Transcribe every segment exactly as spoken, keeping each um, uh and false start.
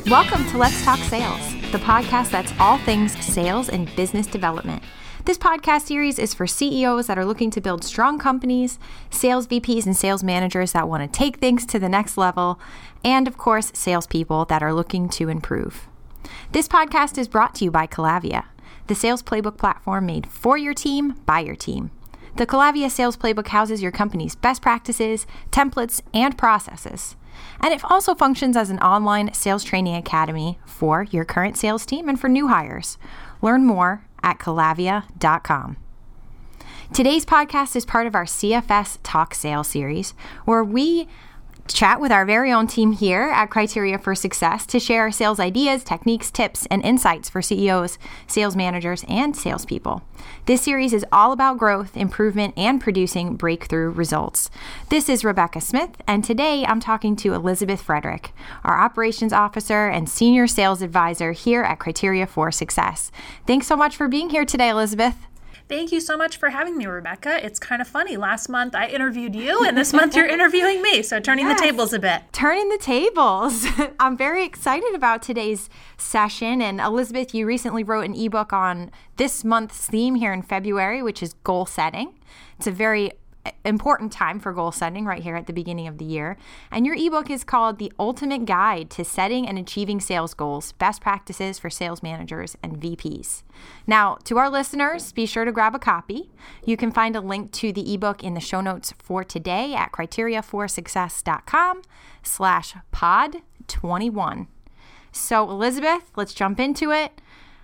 Welcome to Let's Talk Sales, the podcast that's all things sales and business development. This podcast series is for C E Os that are looking to build strong companies, sales V Ps and sales managers that want to take things to the next level, and of course, salespeople that are looking to improve. This podcast is brought to you by Calavia, the sales playbook platform made for your team by your team. The Calavia Sales Playbook houses your company's best practices, templates, and processes. And it also functions as an online sales training academy for your current sales team and for new hires. Learn more at calavia dot com. Today's podcast is part of our C F S Talk Sales series, where we chat with our very own team here at Criteria for Success to share sales ideas, techniques, tips, and insights for C E Os, sales managers, and salespeople. This series is all about growth, improvement, and producing breakthrough results. This is Rebecca Smith, and today I'm talking to Elizabeth Frederick, our operations officer and senior sales advisor here at Criteria for Success. Thanks so much for being here today, Elizabeth. Thank you so much for having me, Rebecca. It's kind of funny. Last month I interviewed you, and this month you're interviewing me. So turning yes. the tables a bit. Turning the tables. I'm very excited about today's session. And Elizabeth, you recently wrote an ebook on this month's theme here in February, which is goal setting. It's a very important time for goal setting right here at the beginning of the year. And your ebook is called The Ultimate Guide to Setting and Achieving Sales Goals, Best Practices for Sales Managers and V Ps. Now, to our listeners, be sure to grab a copy. You can find a link to the ebook in the show notes for today at criteria for success dot com slash pod twenty-one. So, Elizabeth, let's jump into it.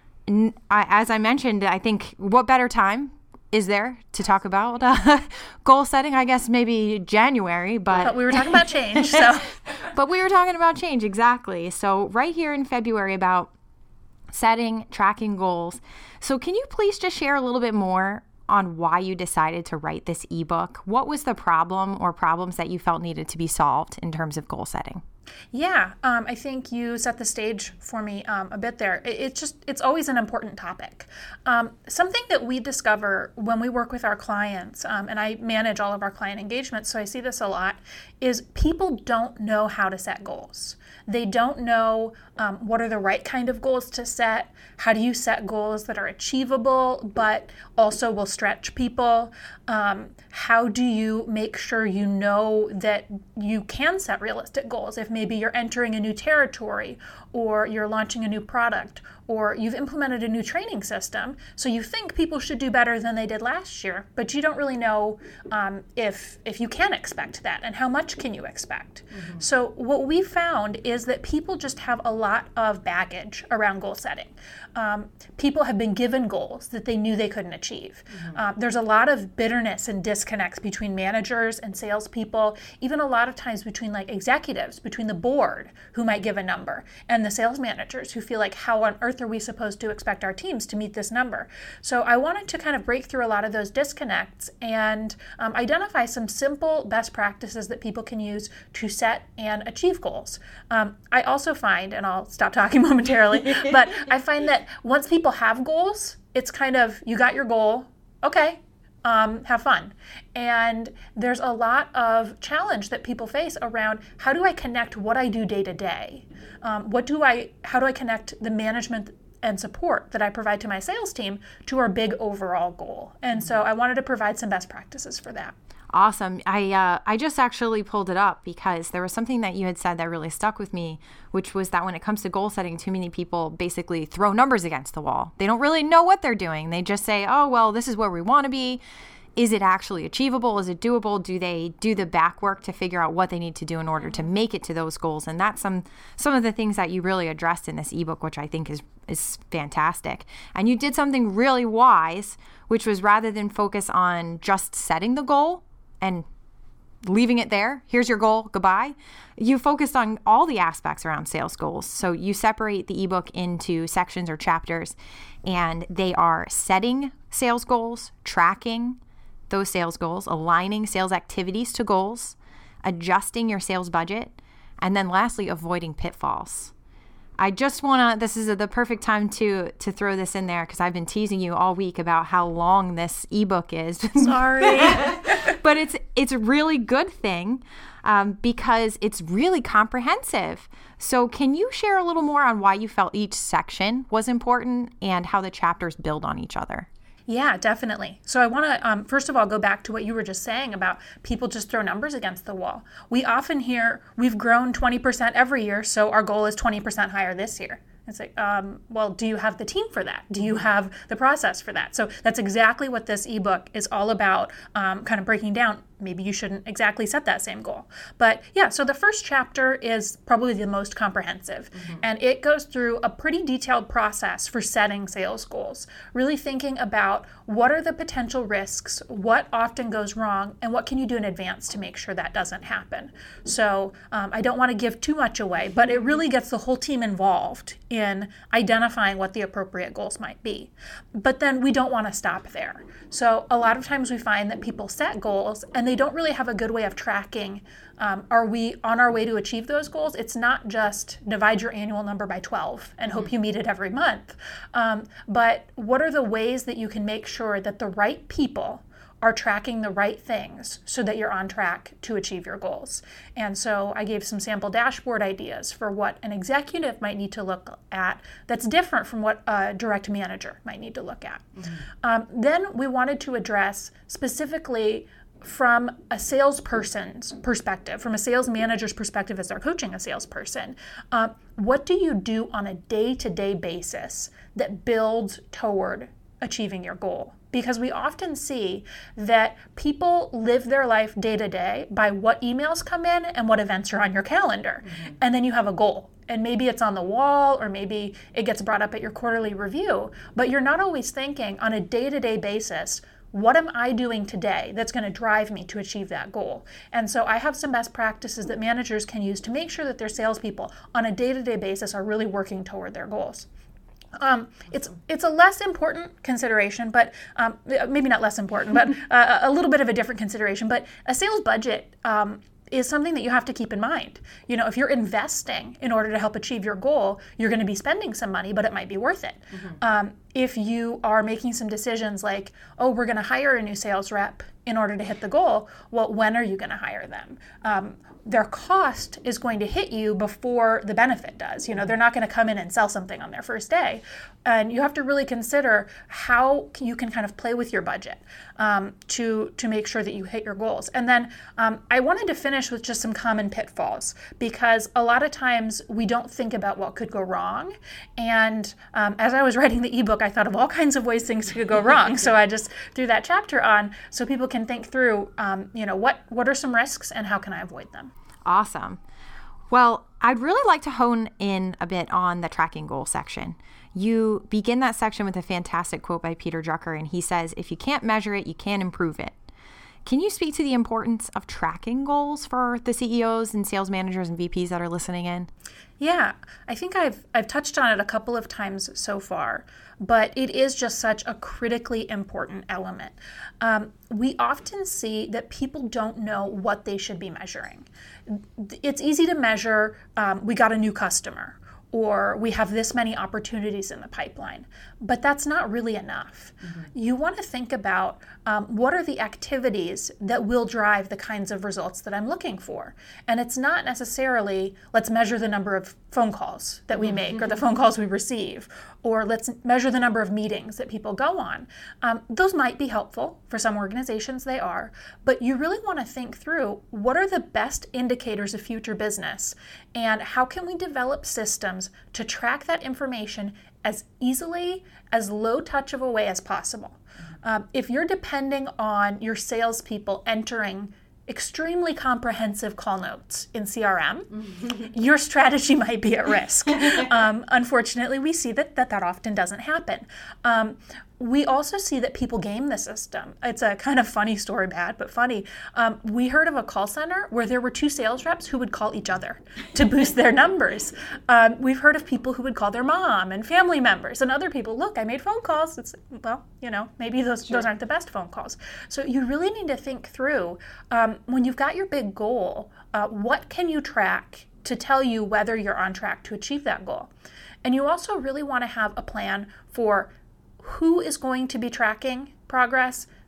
As I mentioned, I think what better time is there to talk about uh, goal setting? I guess maybe January, but... But we were talking about change, so... But we were talking about change, exactly. So right here in February about setting, tracking goals. So can you please just share a little bit more on why you decided to write this ebook? What was the problem or problems that you felt needed to be solved in terms of goal setting? Yeah, um, I think you set the stage for me um, a bit there. It, it's just, it's always an important topic. Um, something that we discover when we work with our clients, um, and I manage all of our client engagements, so I see this a lot, is people don't know how to set goals. They don't know um, what are the right kind of goals to set. How do you set goals that are achievable but also will stretch people? Um, how do you make sure you know that you can set realistic goals if maybe you're entering a new territory or you're launching a new product or you've implemented a new training system, so you think people should do better than they did last year, but you don't really know um, if if you can expect that and how much can you expect. Mm-hmm. So what we found is that people just have a lot of baggage around goal setting. Um, people have been given goals that they knew they couldn't achieve. Mm-hmm. Uh, there's a lot of bitterness and disconnects between managers and salespeople, even a lot of times between like executives, between the board who might give a number and the sales managers who feel like, how on earth are we supposed to expect our teams to meet this number? So I wanted to kind of break through a lot of those disconnects and um, identify some simple best practices that people can use to set and achieve goals. Um, I also find, and I'll stop talking momentarily, but I find that once people have goals, it's kind of, you got your goal, okay, um, have fun. And there's a lot of challenge that people face around how do I connect what I do day to day? Um, what do I, how do I connect the management and support that I provide to my sales team to our big overall goal? And so I wanted to provide some best practices for that. Awesome. I uh, I just actually pulled it up because there was something that you had said that really stuck with me, which was that when it comes to goal setting, too many people basically throw numbers against the wall. They don't really know what they're doing. They just say, oh, well, this is where we want to be. Is it actually achievable? Is it doable? Do they do the back work to figure out what they need to do in order to make it to those goals? And that's some some of the things that you really addressed in this ebook, which I think is is fantastic. And you did something really wise, which was rather than focus on just setting the goal and leaving it there, here's your goal, goodbye, you focused on all the aspects around sales goals. So you separate the ebook into sections or chapters, and they are setting sales goals, tracking those sales goals, aligning sales activities to goals, adjusting your sales budget, and then lastly, avoiding pitfalls. I just want to, this is the perfect time to to throw this in there because I've been teasing you all week about how long this ebook is. Sorry. but it's it's a really good thing um, because it's really comprehensive. So can you share a little more on why you felt each section was important and how the chapters build on each other? Yeah, definitely. So I want to, um, first of all, go back to what you were just saying about people just throw numbers against the wall. We often hear we've grown twenty percent every year, so our goal is twenty percent higher this year. It's like, um, well, do you have the team for that? Do you have the process for that? So that's exactly what this ebook is all about, um, kind of breaking down. Maybe you shouldn't exactly set that same goal. But yeah, so the first chapter is probably the most comprehensive. Mm-hmm. And it goes through a pretty detailed process for setting sales goals, really thinking about what are the potential risks, what often goes wrong, and what can you do in advance to make sure that doesn't happen. So um, I don't want to give too much away, but it really gets the whole team involved in identifying what the appropriate goals might be. But then we don't want to stop there. So a lot of times we find that people set goals and they don't really have a good way of tracking, um, are we on our way to achieve those goals? It's not just divide your annual number by twelve and hope you meet it every month. Um, but what are the ways that you can make sure that the right people are tracking the right things so that you're on track to achieve your goals? And so I gave some sample dashboard ideas for what an executive might need to look at that's different from what a direct manager might need to look at. Mm-hmm. Um, then we wanted to address specifically from a salesperson's perspective, from a sales manager's perspective as they're coaching a salesperson, uh, what do you do on a day-to-day basis that builds toward achieving your goal? Because we often see that people live their life day to day by what emails come in and what events are on your calendar. Mm-hmm. And then you have a goal. And maybe it's on the wall or maybe it gets brought up at your quarterly review. But you're not always thinking on a day-to-day basis, what am I doing today that's going to drive me to achieve that goal? And so I have some best practices that managers can use to make sure that their salespeople on a day-to-day basis are really working toward their goals. Um, it's it's a less important consideration, but um, maybe not less important, but uh, a little bit of a different consideration. But a sales budget um, is something that you have to keep in mind. You know, if you're investing in order to help achieve your goal, you're going to be spending some money, but it might be worth it. Mm-hmm. Um, if you are making some decisions like, oh, we're going to hire a new sales rep in order to hit the goal, well, when are you going to hire them? Um, their cost is going to hit you before the benefit does. You know, they're not going to come in and sell something on their first day. And you have to really consider how you can kind of play with your budget um, to, to make sure that you hit your goals. And then um, I wanted to finish with just some common pitfalls, because a lot of times we don't think about what could go wrong. And um, as I was writing the ebook, I thought of all kinds of ways things could go wrong. So I just threw that chapter on so people can think through, um, you know, what, what are some risks and how can I avoid them? Awesome. Well, I'd really like to hone in a bit on the tracking goal section. You begin that section with a fantastic quote by Peter Drucker, and he says, if you can't measure it, you can't improve it. Can you speak to the importance of tracking goals for the C E Os and sales managers and V Ps that are listening in? Yeah, I think I've I've touched on it a couple of times so far, but it is just such a critically important element. Um, we often see that people don't know what they should be measuring. It's easy to measure, um, we got a new customer, or we have this many opportunities in the pipeline. But that's not really enough. Mm-hmm. You want to think about um, what are the activities that will drive the kinds of results that I'm looking for. And it's not necessarily, let's measure the number of phone calls that we make mm-hmm. or the phone calls we receive, or let's measure the number of meetings that people go on. Um, those might be helpful. For some organizations, they are. But you really want to think through what are the best indicators of future business, and how can we develop systems to track that information as easily, as low touch of a way as possible. Um, if you're depending on your salespeople entering extremely comprehensive call notes in C R M, mm-hmm. your strategy might be at risk. um, unfortunately, we see that, that that often doesn't happen. Um, we also see that people game the system. It's a kind of funny story, bad, but funny. Um, we heard of a call center where there were two sales reps who would call each other to boost their numbers. Um, we've heard of people who would call their mom and family members and other people. Look, I made phone calls. It's, well, you know, maybe those, sure. those aren't the best phone calls. So you really need to think through, um, when you've got your big goal, uh, what can you track to tell you whether you're on track to achieve that goal? And you also really want to have a plan for who is going to be tracking progress,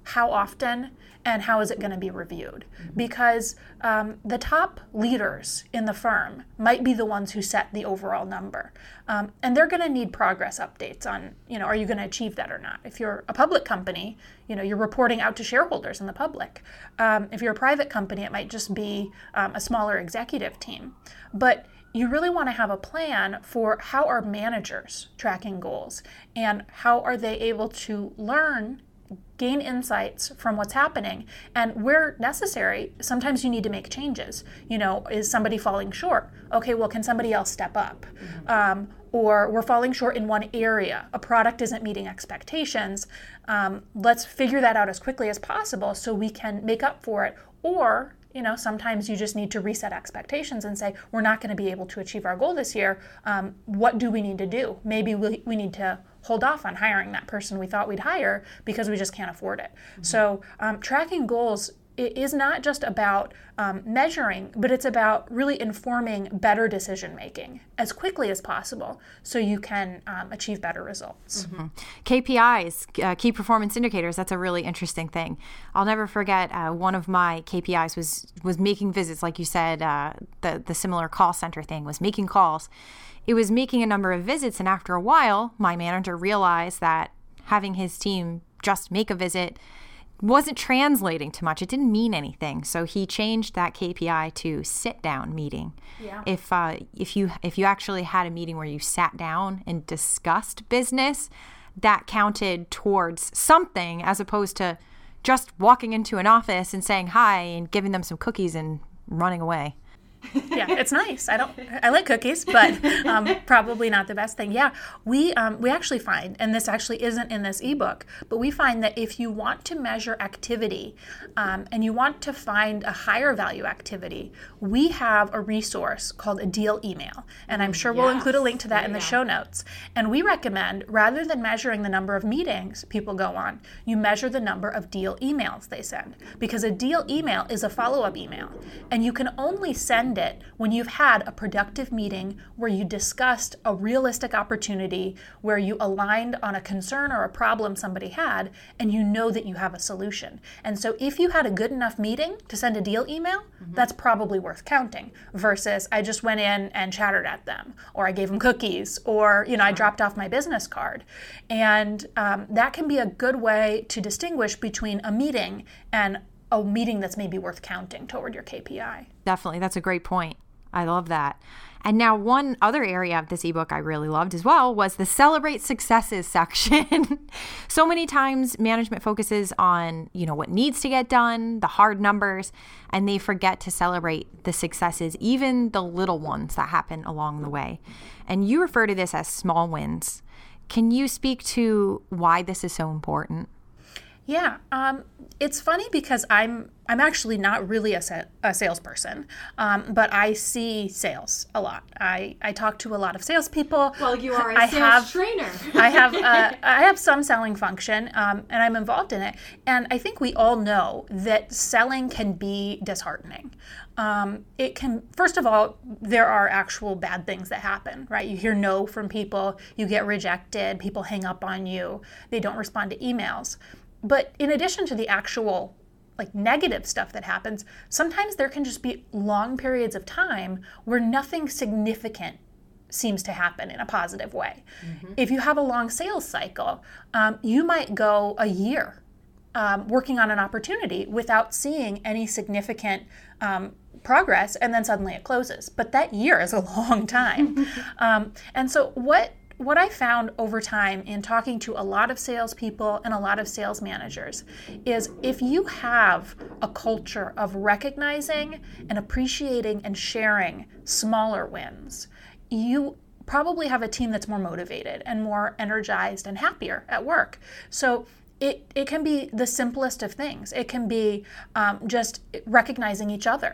how often and how is it going to be reviewed? Because um, the top leaders in the firm might be the ones who set the overall number. Um, and they're going to need progress updates on, you know, are you going to achieve that or not? If you're a public company, you know, you're reporting out to shareholders and the public. Um, if you're a private company, it might just be um, a smaller executive team. But you really want to have a plan for how are managers tracking goals and how are they able to learn, gain insights from what's happening, and where necessary, sometimes you need to make changes. You know, is somebody falling short? Okay, well, can somebody else step up? Mm-hmm. Um, or we're falling short in one area. A product isn't meeting expectations. Um, let's figure that out as quickly as possible so we can make up for it. Or, you know, sometimes you just need to reset expectations and say, we're not going to be able to achieve our goal this year. Um, what do we need to do? Maybe we, we need to hold off on hiring that person we thought we'd hire because we just can't afford it. Mm-hmm. So um, tracking goals it is not just about um, measuring, but it's about really informing better decision making as quickly as possible so you can um, achieve better results. Mm-hmm. K P Is, uh, key performance indicators, that's a really interesting thing. I'll never forget uh, one of my K P Is was was making visits, like you said, uh, the, the similar call center thing was making calls. It was making a number of visits, and after a while, my manager realized that having his team just make a visit wasn't translating to much. It didn't mean anything. So he changed that K P I to sit down meeting. Yeah. If uh, if you if you actually had a meeting where you sat down and discussed business, that counted towards something as opposed to just walking into an office and saying hi and giving them some cookies and running away. Yeah, it's nice. I don't. I like cookies, but um, probably not the best thing. Yeah, we um, we actually find, and this actually isn't in this ebook, but we find that if you want to measure activity um, and you want to find a higher value activity, we have a resource called a deal email, and I'm sure yes. we'll include a link to that yeah, in the yeah. show notes. And we recommend, rather than measuring the number of meetings people go on, you measure the number of deal emails they send, because a deal email is a follow-up email, and you can only send it when you've had a productive meeting where you discussed a realistic opportunity, where you aligned on a concern or a problem somebody had, and you know that you have a solution. And so if you had a good enough meeting to send a deal email, mm-hmm. that's probably worth counting, versus I just went in and chattered at them, or I gave them cookies, or you know, I dropped off my business card. And um, that can be a good way to distinguish between a meeting and a meeting that's maybe worth counting toward your K P I. Definitely. That's a great point. I love that. And now one other area of this ebook I really loved as well was the celebrate successes section. So many times management focuses on, you know, what needs to get done, the hard numbers, and they forget to celebrate the successes, even the little ones that happen along the way. And you refer to this as small wins. Can you speak to why this is so important? Yeah, um, it's funny because I'm I'm actually not really a, sa- a salesperson, um, but I see sales a lot. I, I talk to a lot of salespeople. Well, you are a I sales have, trainer. I have uh, I have some selling function, um, and I'm involved in it. And I think we all know that selling can be disheartening. Um, it can, first of all, there are actual bad things that happen, right? You hear no from people, you get rejected, people hang up on you, they don't respond to emails. But in addition to the actual like negative stuff that happens, sometimes there can just be long periods of time where nothing significant seems to happen in a positive way. Mm-hmm. If you have a long sales cycle, um, you might go a year um, working on an opportunity without seeing any significant um, progress, and then suddenly it closes. But that year is a long time. um, and so what What I found over time in talking to a lot of salespeople and a lot of sales managers is if you have a culture of recognizing and appreciating and sharing smaller wins, you probably have a team that's more motivated and more energized and happier at work. So it, it can be the simplest of things. It can be um, just recognizing each other.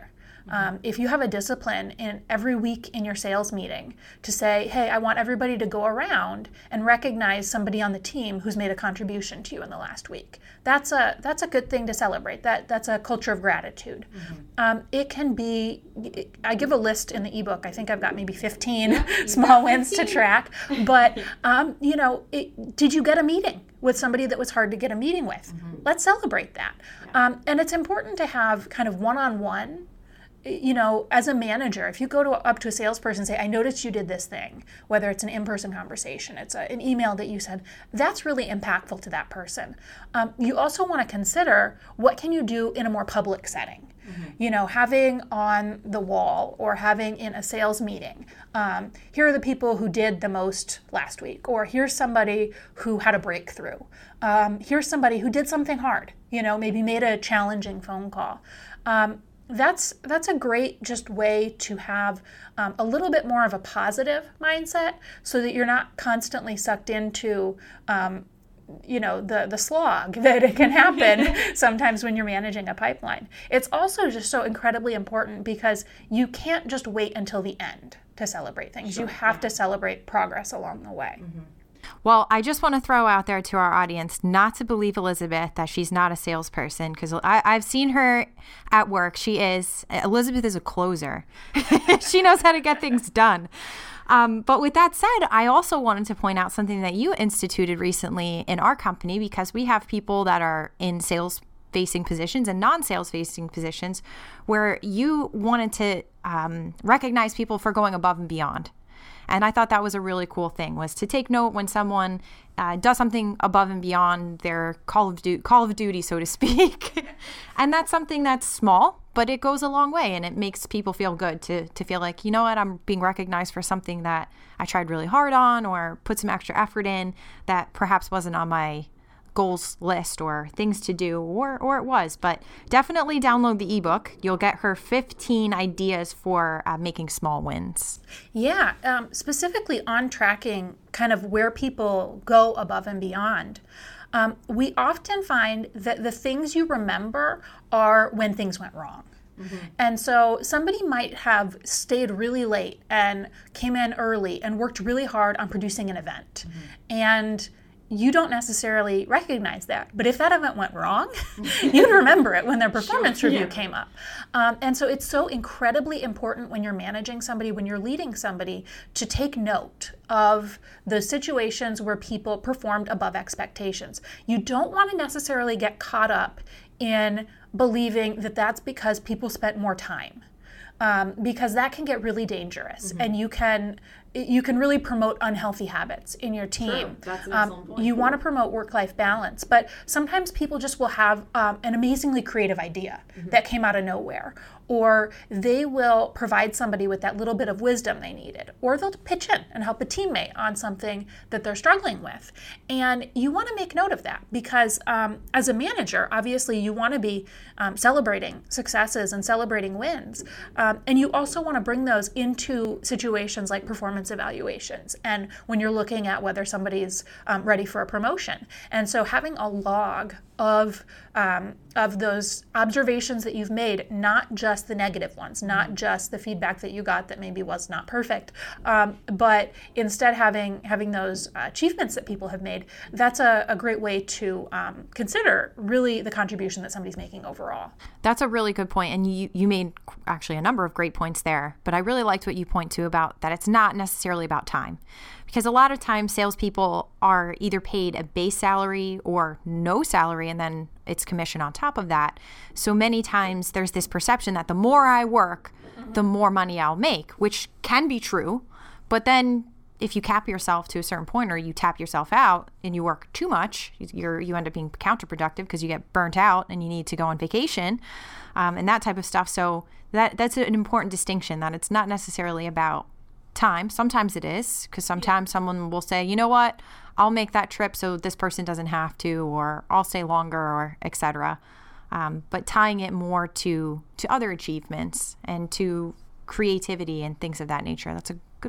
Um, if you have a discipline in every week in your sales meeting to say, hey, I want everybody to go around and recognize somebody on the team who's made a contribution to you in the last week, that's a that's a good thing to celebrate. That that's a culture of gratitude. Mm-hmm. Um, it can be. I give a list in the ebook. I think I've got maybe fifteen yeah, small wins to track. But um, you know, it, did you get a meeting with somebody that was hard to get a meeting with? Mm-hmm. Let's celebrate that. Yeah. Um, and it's important to have kind of one-on-one. You know, as a manager, if you go to up to a salesperson and say, I noticed you did this thing, whether it's an in-person conversation, it's a, an email that you send, that's really impactful to that person. Um, you also want to consider what can you do in a more public setting. Mm-hmm. You know, having on the wall or having in a sales meeting, um, here are the people who did the most last week, or here's somebody who had a breakthrough. Um, here's somebody who did something hard, you know, maybe made a challenging phone call. Um, That's that's a great just way to have um, a little bit more of a positive mindset, so that you're not constantly sucked into, um, you know, the the slog that it can happen sometimes when you're managing a pipeline. It's also just so incredibly important because you can't just wait until the end to celebrate things. Sure, you have yeah. to celebrate progress along the way. Mm-hmm. Well, I just want to throw out there to our audience not to believe Elizabeth that she's not a salesperson, because I've seen her at work. She is. Elizabeth is a closer. She knows how to get things done. Um, but with that said, I also wanted to point out something that you instituted recently in our company, because we have people that are in sales facing positions and non-sales facing positions, where you wanted to um, recognize people for going above and beyond. And I thought that was a really cool thing, was to take note when someone uh, does something above and beyond their call of, du- call of duty, so to speak. And that's something that's small, but it goes a long way, and it makes people feel good to to feel like, you know what, I'm being recognized for something that I tried really hard on or put some extra effort in that perhaps wasn't on my goals list or things to do, or or it was. But definitely download the ebook. You'll get her fifteen ideas for uh, making small wins. Yeah, um, specifically on tracking kind of where people go above and beyond. Um, we often find that the things you remember are when things went wrong. Mm-hmm. And so somebody might have stayed really late and came in early and worked really hard on producing an event. Mm-hmm. And you don't necessarily recognize that. But if that event went wrong, you'd remember it when their performance sure, review yeah. came up. Um, and so it's so incredibly important when you're managing somebody, when you're leading somebody, to take note of the situations where people performed above expectations. You don't want to necessarily get caught up in believing that that's because people spent more time. Um, because that can get really dangerous, mm-hmm. and you can you can really promote unhealthy habits in your team. True. That's an excellent point. Um, you want to promote work-life balance, but sometimes people just will have um, an amazingly creative idea mm-hmm. that came out of nowhere, or they will provide somebody with that little bit of wisdom they needed, or they'll pitch in and help a teammate on something that they're struggling with. And you want to make note of that, because um, as a manager, obviously you want to be um, celebrating successes and celebrating wins. Um, and you also want to bring those into situations like performance evaluations and when you're looking at whether somebody's um, ready for a promotion. And so having a log of um, of those observations that you've made, not just the negative ones, not just the feedback that you got that maybe was not perfect, um, but instead having having those uh, achievements that people have made, that's a, a great way to um, consider really the contribution that somebody's making overall. That's a really good point. And you, you made actually a number of great points there, but I really liked what you point to about that it's not necessarily about time. Because a lot of times salespeople are either paid a base salary or no salary, and then it's commission on top of that. So many times there's this perception that the more I work, mm-hmm. the more money I'll make, which can be true. But then if you cap yourself to a certain point, or you tap yourself out and you work too much, you're, you end up being counterproductive because you get burnt out and you need to go on vacation um, and that type of stuff. So that that's an important distinction, that it's not necessarily about time. Sometimes it is, because sometimes someone will say, you know what, I'll make that trip so this person doesn't have to, or I'll stay longer, or et cetera. Um, but tying it more to to other achievements and to creativity and things of that nature. That's a good point.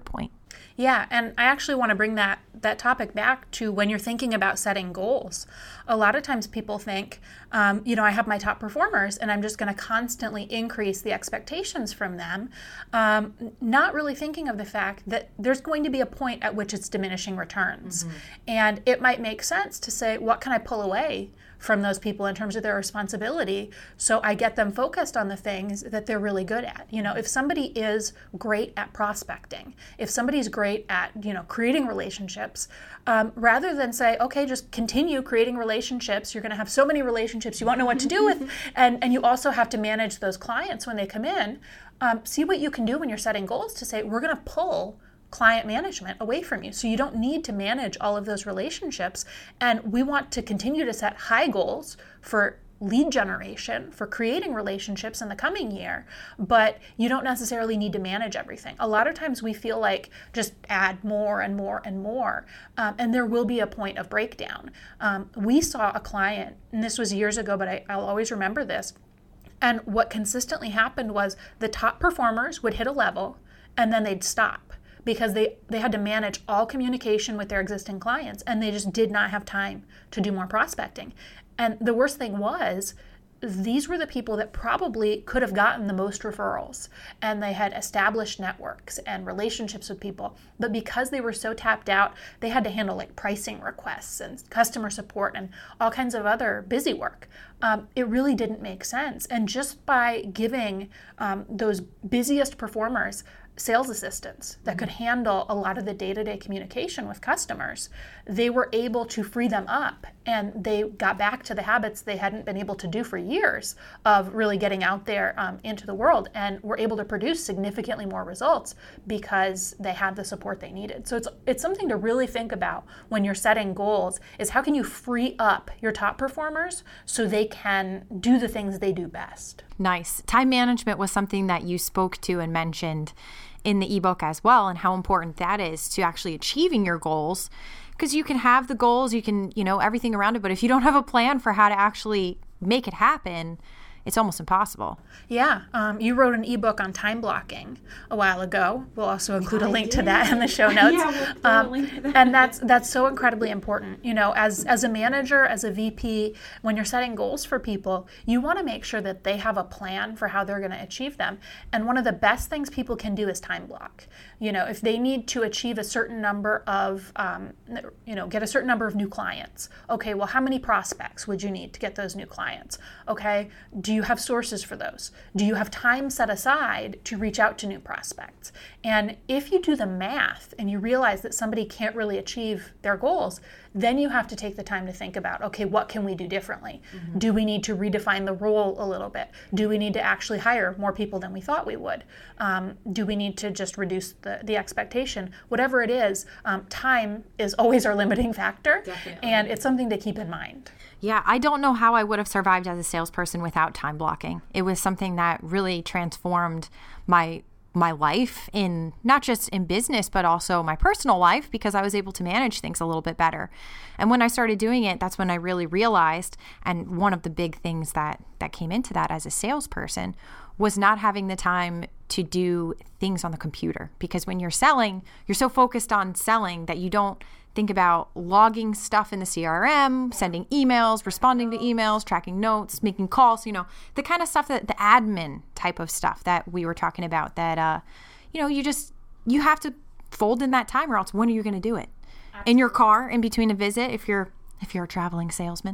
Yeah, and I actually want to bring that that topic back to when you're thinking about setting goals. A lot of times people think, um, you know, I have my top performers and I'm just going to constantly increase the expectations from them, um, not really thinking of the fact that there's going to be a point at which it's diminishing returns. Mm-hmm. And it might make sense to say, what can I pull away from those people in terms of their responsibility, so I get them focused on the things that they're really good at. You know, if somebody is great at prospecting, if somebody's great at, you know, creating relationships, um, rather than say, okay, just continue creating relationships, you're going to have so many relationships you won't know what to do with, and, and you also have to manage those clients when they come in, um, see what you can do when you're setting goals to say, we're going to pull client management away from you. So you don't need to manage all of those relationships. And we want to continue to set high goals for lead generation, for creating relationships in the coming year, but you don't necessarily need to manage everything. A lot of times we feel like just add more and more and more, um, and there will be a point of breakdown. Um, we saw a client, and this was years ago, but I, I'll always remember this, and what consistently happened was the top performers would hit a level, and then they'd stop, because they, they had to manage all communication with their existing clients, and they just did not have time to do more prospecting. And the worst thing was, these were the people that probably could have gotten the most referrals, and they had established networks and relationships with people. But because they were so tapped out, they had to handle like pricing requests and customer support and all kinds of other busy work. Um, it really didn't make sense. And just by giving um, those busiest performers sales assistants that could handle a lot of the day-to-day communication with customers, they were able to free them up, and they got back to the habits they hadn't been able to do for years of really getting out there um, into the world, and were able to produce significantly more results because they had the support they needed. So it's it's something to really think about when you're setting goals, is how can you free up your top performers so they can do the things they do best. Nice. Time management was something that you spoke to and mentioned in the ebook as well, and how important that is to actually achieving your goals. Because you can have the goals, you can, you know, everything around it, but if you don't have a plan for how to actually make it happen, it's almost impossible. Yeah. Um, you wrote an ebook on time blocking a while ago. We'll also include a I link did. to that in the show notes. Yeah, we'll put um, a link to that. And that's that's so incredibly important. You know, as as a manager, as a V P, when you're setting goals for people, you want to make sure that they have a plan for how they're going to achieve them. And one of the best things people can do is time block. You know, if they need to achieve a certain number of, um, you know, get a certain number of new clients. Okay, well, how many prospects would you need to get those new clients? Okay, do you have sources for those? Do you have time set aside to reach out to new prospects? And if you do the math and you realize that somebody can't really achieve their goals, then you have to take the time to think about, okay, what can we do differently? Mm-hmm. Do we need to redefine the role a little bit? Do we need to actually hire more people than we thought we would? Um, do we need to just reduce the, the expectation? Whatever it is, um, time is always our limiting factor. Definitely. And it's something to keep in mind. Yeah, I don't know how I would have survived as a salesperson without time blocking. It was something that really transformed my my life, in not just in business, but also my personal life, because I was able to manage things a little bit better. And when I started doing it, that's when I really realized, and one of the big things that that came into that as a salesperson was not having the time to do things on the computer. Because when you're selling, you're so focused on selling that you don't think about logging stuff in the C R M, sending emails, responding to emails, tracking notes, making calls, you know, the kind of stuff that the admin type of stuff that we were talking about, that, uh, you know, you just, you have to fold in that time, or else when are you going to do it? Absolutely. In your car, in between a visit, if you're, if you're a traveling salesman.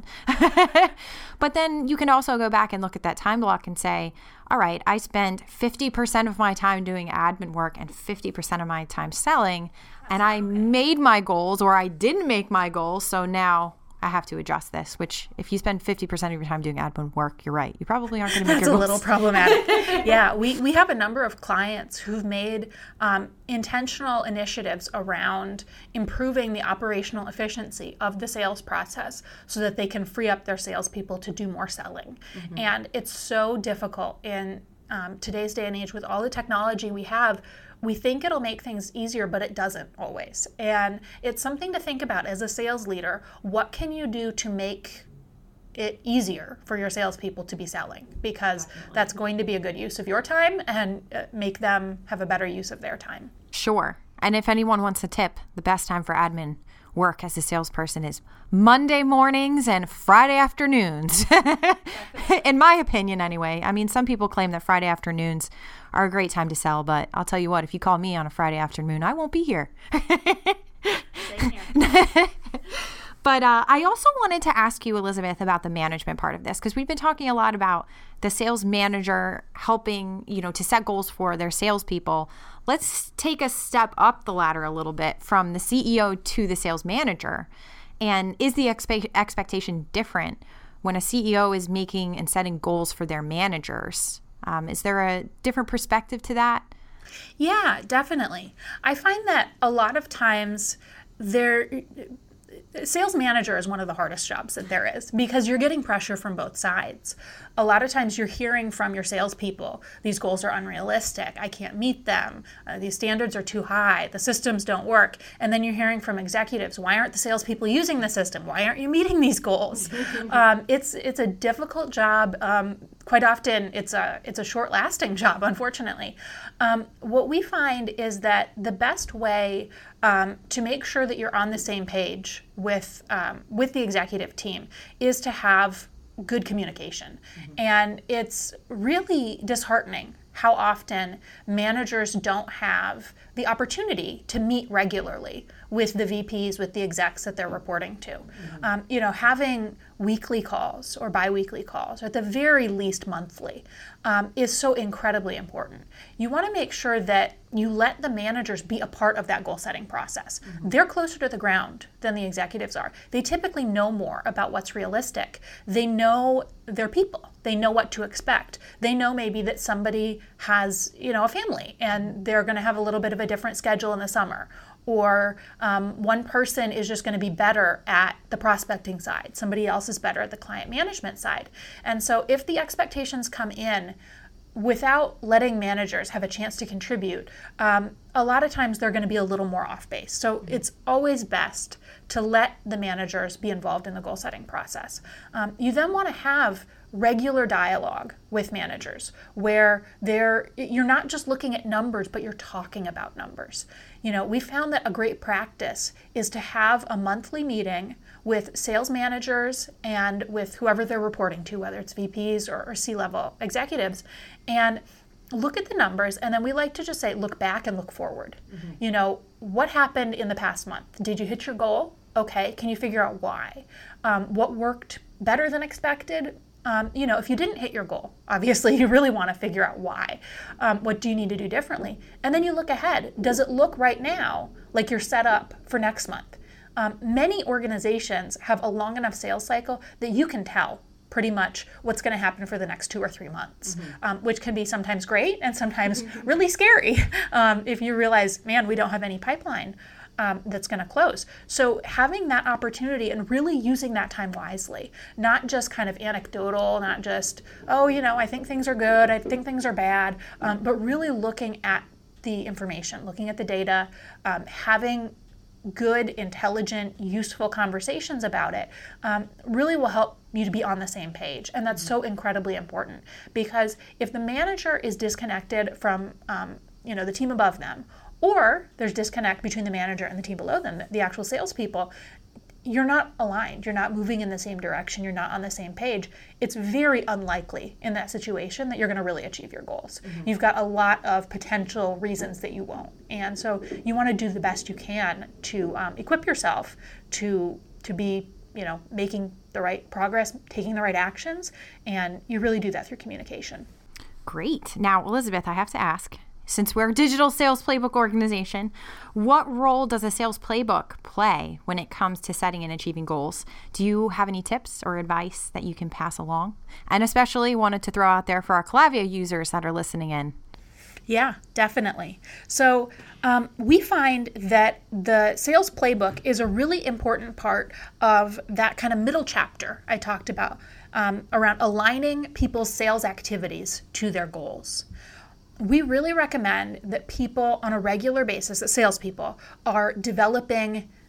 But then you can also go back and look at that time block and say, all right, I spent fifty percent of my time doing admin work and fifty percent of my time selling, and I made my goals, or I didn't make my goals, so now I have to adjust this, which if you spend fifty percent of your time doing admin work, you're right. You probably aren't going to make That's your a goals. little problematic. Yeah, we, we have a number of clients who've made um, intentional initiatives around improving the operational efficiency of the sales process so that they can free up their salespeople to do more selling. Mm-hmm. And it's so difficult in um, today's day and age with all the technology we have. We think it'll make things easier, but it doesn't always. And it's something to think about as a sales leader. What can you do to make it easier for your salespeople to be selling? Because Definitely. That's going to be a good use of your time and make them have a better use of their time. Sure. And if anyone wants a tip, the best time for admin work as a salesperson is Monday mornings and Friday afternoons. In my opinion, anyway. I mean, some people claim that Friday afternoons are a great time to sell, but I'll tell you what, if you call me on a Friday afternoon, I won't be here. Same here. But uh, I also wanted to ask you, Elizabeth, about the management part of this, because we've been talking a lot about the sales manager helping, you know, to set goals for their salespeople. Let's take a step up the ladder a little bit from the C E O to the sales manager. And is the expe- expectation different when a C E O is making and setting goals for their managers? Um, is there a different perspective to that? Yeah, definitely. I find that a lot of times there... Sales manager is one of the hardest jobs that there is because you're getting pressure from both sides. A lot of times you're hearing from your salespeople, these goals are unrealistic, I can't meet them, uh, these standards are too high, the systems don't work. And then you're hearing from executives, why aren't the salespeople using the system? Why aren't you meeting these goals? um, it's it's a difficult job. Um, quite often it's a, it's a short-lasting job, unfortunately. Um, what we find is that the best way um, to make sure that you're on the same page with um, with the executive team is to have good communication. Mm-hmm. And it's really disheartening how often managers don't have the opportunity to meet regularly with the V Ps, with the execs that they're reporting to. Mm-hmm. Um, you know, having weekly calls or biweekly calls, or at the very least monthly, um, is so incredibly important. You want to make sure that you let the managers be a part of that goal setting process. Mm-hmm. They're closer to the ground than the executives are. They typically know more about what's realistic. They know their people. They know what to expect. They know maybe that somebody has, you know, a family and they're going to have a little bit of a different schedule in the summer. Or um, one person is just going to be better at the prospecting side. Somebody else is better at the client management side. And so if the expectations come in without letting managers have a chance to contribute, um, a lot of times they're going to be a little more off base. So it's always best to let the managers be involved in the goal setting process. Um, you then want to have regular dialogue with managers where they're you're not just looking at numbers, but you're talking about numbers. You know, we found that a great practice is to have a monthly meeting with sales managers and with whoever they're reporting to, whether it's V Ps or, or C-level executives, and look at the numbers. And then we like to just say, look back and look forward. Mm-hmm. You know, what happened in the past month? Did you hit your goal? Okay, can you figure out why? Um, what worked better than expected? Um, you know, if you didn't hit your goal, obviously you really want to figure out why. Um, what do you need to do differently? And then you look ahead. Does it look right now like you're set up for next month? Um, many organizations have a long enough sales cycle that you can tell pretty much what's going to happen for the next two or three months, mm-hmm. um, which can be sometimes great and sometimes really scary um, if you realize, man, we don't have any pipeline. Um, that's going to close. So having that opportunity and really using that time wisely, not just kind of anecdotal, not just, oh, you know, I think things are good, I think things are bad, um, but really looking at the information, looking at the data, um, having good, intelligent, useful conversations about it, um, really will help you to be on the same page. And that's mm-hmm. so incredibly important, because if the manager is disconnected from, um, you know, the team above them, or there's disconnect between the manager and the team below them, the actual salespeople, you're not aligned. You're not moving in the same direction. You're not on the same page. It's very unlikely in that situation that you're going to really achieve your goals. Mm-hmm. You've got a lot of potential reasons that you won't. And so you want to do the best you can to um, equip yourself to to be, you know, making the right progress, taking the right actions, and you really do that through communication. Great. Now, Elizabeth, I have to ask, since we're a digital sales playbook organization, what role does a sales playbook play when it comes to setting and achieving goals? Do you have any tips or advice that you can pass along? And especially wanted to throw out there for our Calavia users that are listening in. Yeah, definitely. So um, we find that the sales playbook is a really important part of that kind of middle chapter I talked about um, around aligning people's sales activities to their goals. We really recommend that people on a regular basis, that salespeople, are developing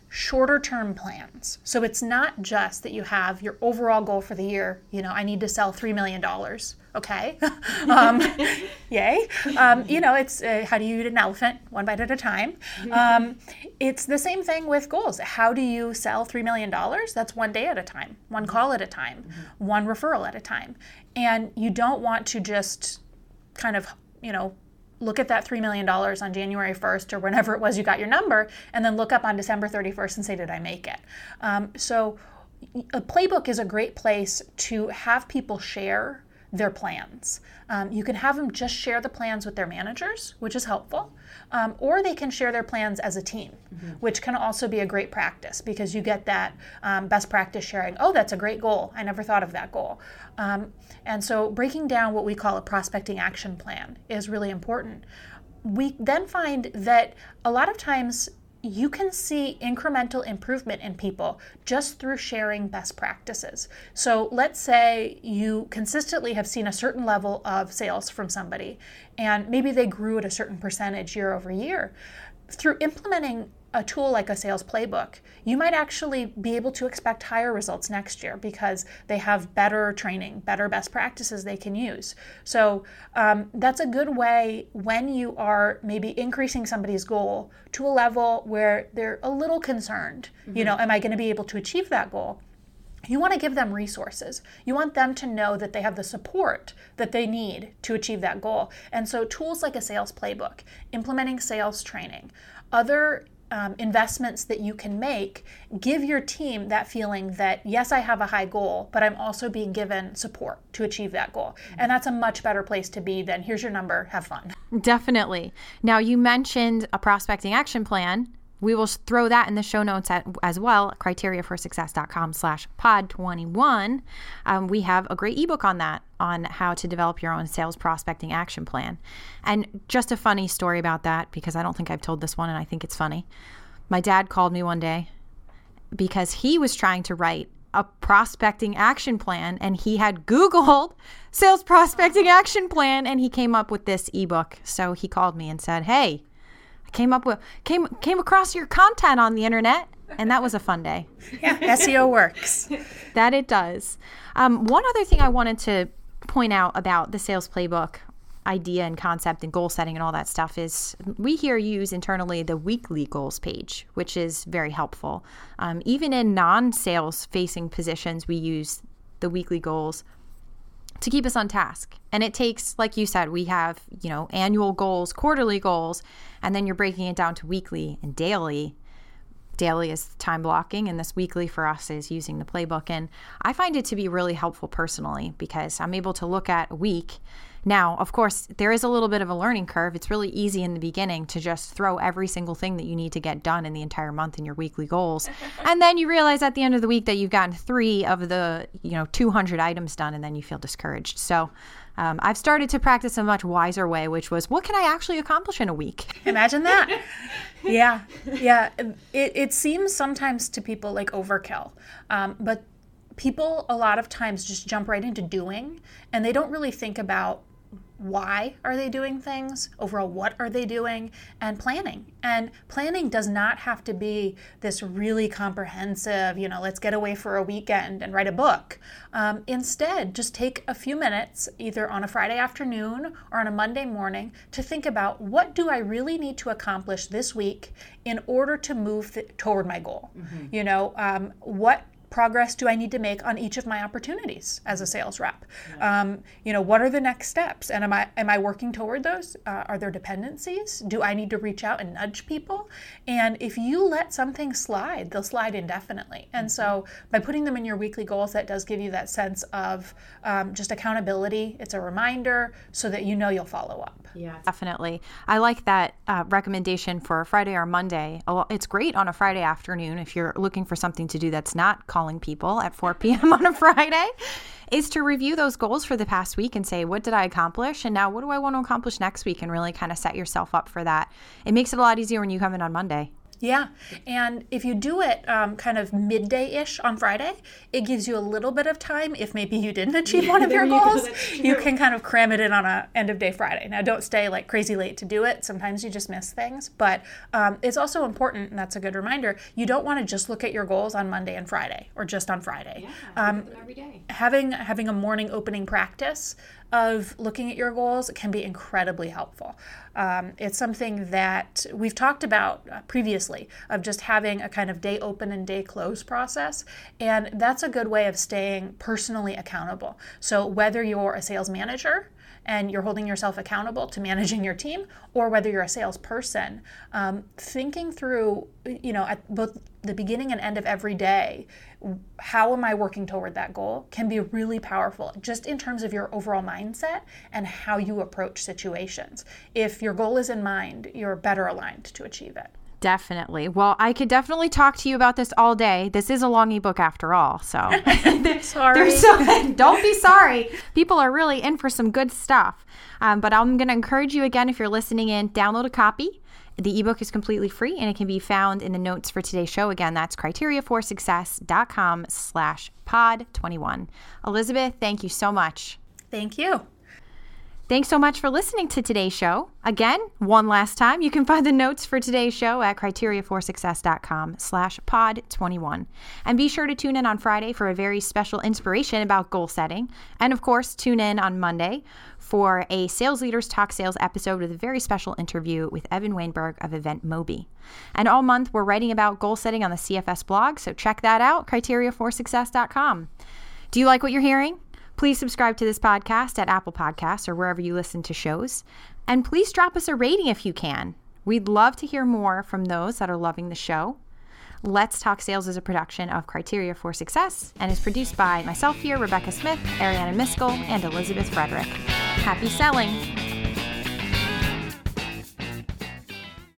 shorter term plans. So it's not just that you have your overall goal for the year, you know, I need to sell three million dollars. Okay. um, yay. Um, you know, it's uh, how do you eat an elephant one bite at a time? Um, it's the same thing with goals. How do you sell three million dollars? That's one day at a time, one call at a time, mm-hmm. one referral at a time. And you don't want to just kind of, you know, look at that three million dollars on January first or whenever it was you got your number, and then look up on December thirty-first and say, did I make it? Um, so a playbook is a great place to have people share their plans. Um, you can have them just share the plans with their managers, which is helpful, um, or they can share their plans as a team, mm-hmm. which can also be a great practice because you get that um, best practice sharing. Oh, that's a great goal. I never thought of that goal. Um, and so breaking down what we call a prospecting action plan is really important. We then find that a lot of times you can see incremental improvement in people just through sharing best practices. So let's say you consistently have seen a certain level of sales from somebody, and maybe they grew at a certain percentage year over year. Through implementing a tool like a sales playbook, you might actually be able to expect higher results next year because they have better training, better best practices they can use. So um, that's a good way when you are maybe increasing somebody's goal to a level where they're a little concerned. Mm-hmm. You know, am I going to be able to achieve that goal? You want to give them resources. You want them to know that they have the support that they need to achieve that goal. And so tools like a sales playbook, implementing sales training, other Um, investments that you can make give your team that feeling that, yes, I have a high goal, but I'm also being given support to achieve that goal. Mm-hmm. And that's a much better place to be than here's your number, have fun. Definitely. Now, you mentioned a prospecting action plan. We will throw that in the show notes at, as well, criteriaforsuccess.com slash pod 21. Um, we have a great ebook on that, on how to develop your own sales prospecting action plan. And just a funny story about that, because I don't think I've told this one and I think it's funny. My dad called me one day because he was trying to write a prospecting action plan, and he had Googled sales prospecting action plan, and he came up with this ebook. So he called me and said, hey, I came up with came came across your content on the internet, and that was a fun day. Yeah, S E O works. That it does. Um, one other thing I wanted to point out about the sales playbook idea and concept and goal setting and all that stuff is we here use internally the weekly goals page, which is very helpful. Um, even in non-sales facing positions, we use the weekly goals to keep us on task. And it takes, like you said, we have, you know, annual goals, quarterly goals, and then you're breaking it down to weekly and daily. Daily is time blocking, and this weekly for us is using the playbook. And I find it to be really helpful personally because I'm able to look at a week. Now, of course, there is a little bit of a learning curve. It's really easy in the beginning to just throw every single thing that you need to get done in the entire month in your weekly goals. And then you realize at the end of the week that you've gotten three of the, you know, two hundred items done, and then you feel discouraged. So um, I've started to practice a much wiser way, which was, what can I actually accomplish in a week? Imagine that. Yeah. Yeah. It, it seems sometimes to people like overkill, um, but people a lot of times just jump right into doing, and they don't really think about why are they doing things, overall what are they doing, and planning. And planning does not have to be this really comprehensive, you know, let's get away for a weekend and write a book. Um, instead, just take a few minutes either on a Friday afternoon or on a Monday morning to think about, what do I really need to accomplish this week in order to move th- toward my goal? Mm-hmm. You know, um, what progress do I need to make on each of my opportunities as a sales rep? Yeah. Um, you know, what are the next steps? And am I am I working toward those? Uh, are there dependencies? Do I need to reach out and nudge people? And if you let something slide, they'll slide indefinitely. And so by putting them in your weekly goals, that does give you that sense of um, just accountability. It's a reminder so that you know you'll follow up. Yeah, definitely. I like that uh, recommendation for Friday or Monday. It's great on a Friday afternoon if you're looking for something to do that's not calling people at four p.m. on a Friday, is to review those goals for the past week and say, what did I accomplish? And now what do I want to accomplish next week? And really kind of set yourself up for that. It makes it a lot easier when you come in on Monday. Yeah. And if you do it um, kind of midday-ish on Friday, it gives you a little bit of time. If maybe you didn't achieve yeah, one of your you goals, you can kind of cram it in on a end of day Friday. Now, don't stay like crazy late to do it. Sometimes you just miss things. But um, it's also important, and that's a good reminder, you don't want to just look at your goals on Monday and Friday or just on Friday. Yeah, um, every day. Having, having a morning opening practice of looking at your goals can be incredibly helpful. Um, it's something that we've talked about uh, previously, of just having a kind of day open and day close process. And that's a good way of staying personally accountable. So whether you're a sales manager and you're holding yourself accountable to managing your team, or whether you're a salesperson, um, thinking through, you know, at both the beginning and end of every day, how am I working toward that goal, can be really powerful just in terms of your overall mindset and how you approach situations. If your goal is in mind, you're better aligned to achieve it. Definitely. Well, I could definitely talk to you about this all day. This is a long ebook after all, so. Sorry. So, don't be sorry. People are really in for some good stuff. Um, but I'm going to encourage you again, if you're listening in, download a copy. The ebook is completely free, and it can be found in the notes for today's show. Again, that's criteria for success dot com slash pod twenty-one. Elizabeth, thank you so much. Thank you. Thanks so much for listening to today's show. Again, one last time, you can find the notes for today's show at criteria for success dot com slash pod twenty-one. And be sure to tune in on Friday for a very special inspiration about goal setting. And of course, tune in on Monday for a Sales Leaders Talk Sales episode with a very special interview with Evan Weinberg of Event Mobi. And all month, we're writing about goal setting on the C F S blog, so check that out, criteria for success dot com. Do you like what you're hearing? Please subscribe to this podcast at Apple Podcasts or wherever you listen to shows. And please drop us a rating if you can. We'd love to hear more from those that are loving the show. Let's Talk Sales is a production of Criteria for Success and is produced by myself here, Rebecca Smith, Ariana Miskell, and Elizabeth Frederick. Happy selling!